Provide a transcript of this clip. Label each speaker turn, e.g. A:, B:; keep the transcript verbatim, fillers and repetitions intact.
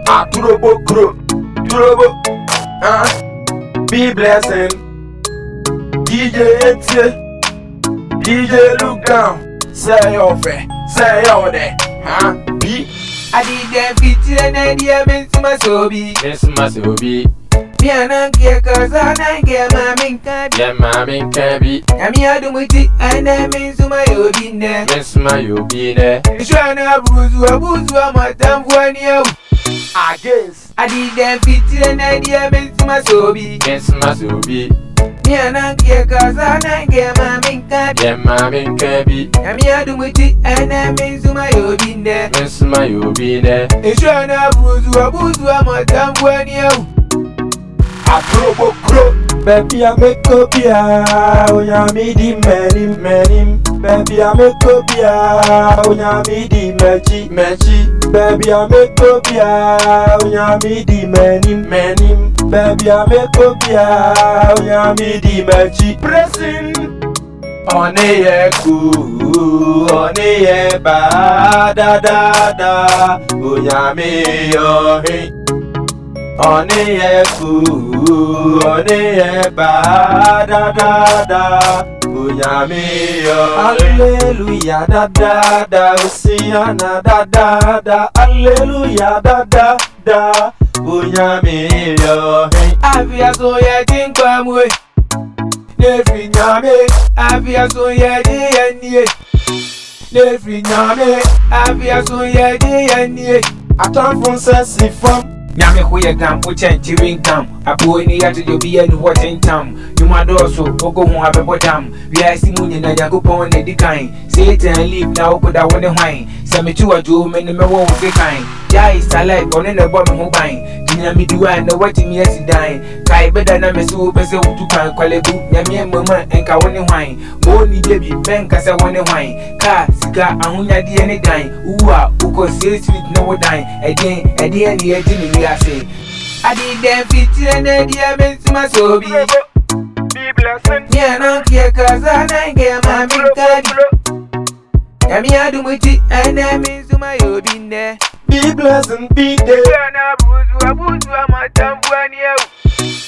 A: Ah, Turobo, Kuro, Turobo, ah, be blessing. D J Etier, D J look down, say your fair, say your day, huh? Be.
B: I did them feature and idea meant to my sobi.
A: Yes, my sobi.
B: Piano gear, cause I don't get my mink.
A: Yeah, my mink can be.
B: I'm here to meet it, and I mean to my obi there.
A: Yes, my obi there.
B: Shana Bruzu, Abuzu, my damn one year.
A: I guess.
B: I did them feature and idea meant to my sobi.
A: Yes, my sobi.
B: Piano gear, cause I don't get my mink.
A: Yeah, my mink can be.
B: I'm here to meet it, and I mean to my obi there.
A: Yes, my obi there.
B: Shana Bruzu, Abuzu, my damn one year.
A: I throw a baby, I make a beer. When I meet the many, many. Baby, I make a beer. When I meet the magic, magic. Baby, I make a beer. When I meet the many, many. Baby, I make a beer. When I meet the magic. Pressing on the echo, on the eba, da da da. When I meet your hey. On the echo, on the eba, da da da, Uyami Hallelujah, da da da, Oceana, da da da, Hallelujah, da da da, Uyami Hey,
B: Avia so ya tinkwamwe, Nefri nyame, Avia so ya diye, Nefri nyame, Avia so ya diye,
A: I come from Sassy from.
B: Nyame huye gam, uchen chewing gum. Apo ni yatu jobi and watching tam. You my doso, oko hu have a bottom. We are simuni na yakupo on the decline. Satan leave now could I want to wine. Samitua jo many me won't say kind. Ya is a life on in the bottom who bine. Dinami do I know what in yes dying. Kai better than me so person to can call a book. Yami mama and ka one wine. Boni baby, ben kasa one wine. Ka, sika, ahunya di any dine. Uwa, uko say sweet no dine. Again, at the end, the edging I say. I did them feature and idea meant to my sobi.
A: Be blessed.
B: Yeah, no care, cause I don't get my mink. I'm here to meet it, and I mean to my obi there.
A: Be blessed, be there.
B: Shana Bruzu, Abuzu, my damn one year.